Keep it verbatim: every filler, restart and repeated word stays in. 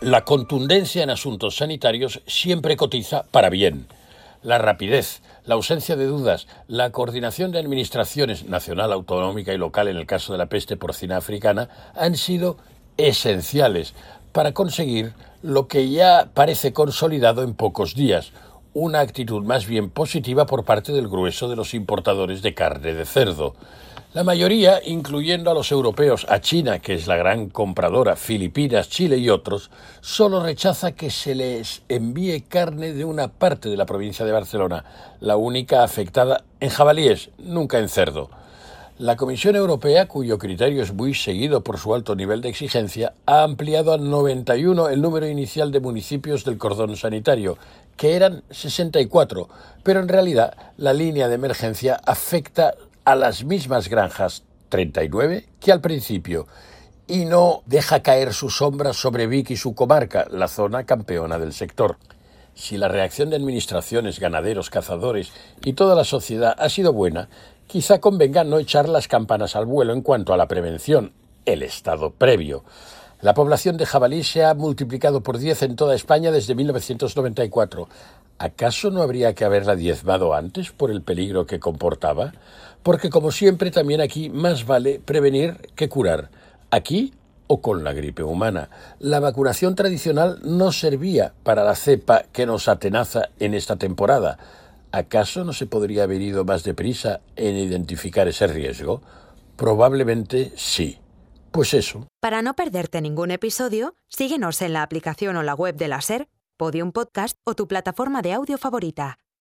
La contundencia en asuntos sanitarios siempre cotiza para bien. La rapidez, la ausencia de dudas, la coordinación de administraciones nacional, autonómica y local en el caso de la peste porcina africana han sido esenciales para conseguir lo que ya parece consolidado en pocos días, una actitud más bien positiva por parte del grueso de los importadores de carne de cerdo. La mayoría, incluyendo a los europeos, a China, que es la gran compradora, Filipinas, Chile y otros, solo rechaza que se les envíe carne de una parte de la provincia de Barcelona, la única afectada en jabalíes, nunca en cerdo. La Comisión Europea, cuyo criterio es muy seguido por su alto nivel de exigencia, ha ampliado a noventa y uno el número inicial de municipios del cordón sanitario, que eran sesenta y cuatro, pero en realidad la línea de emergencia afecta a las mismas granjas, treinta y nueve, que al principio, y no deja caer su sombra sobre Vic y su comarca, la zona campeona del sector. Si la reacción de administraciones, ganaderos, cazadores y toda la sociedad ha sido buena, quizá convenga no echar las campanas al vuelo en cuanto a la prevención, el estado previo. La población de jabalí se ha multiplicado por diez en toda España desde mil novecientos noventa y cuatro. ¿Acaso no habría que haberla diezmado antes por el peligro que comportaba? Porque, como siempre, también aquí más vale prevenir que curar. Aquí o con la gripe humana. La vacunación tradicional no servía para la cepa que nos atenaza en esta temporada. ¿Acaso no se podría haber ido más deprisa en identificar ese riesgo? Probablemente sí. Pues eso. Para no perderte ningún episodio, síguenos en la aplicación o la web de la SER, Podium Podcast o tu plataforma de audio favorita.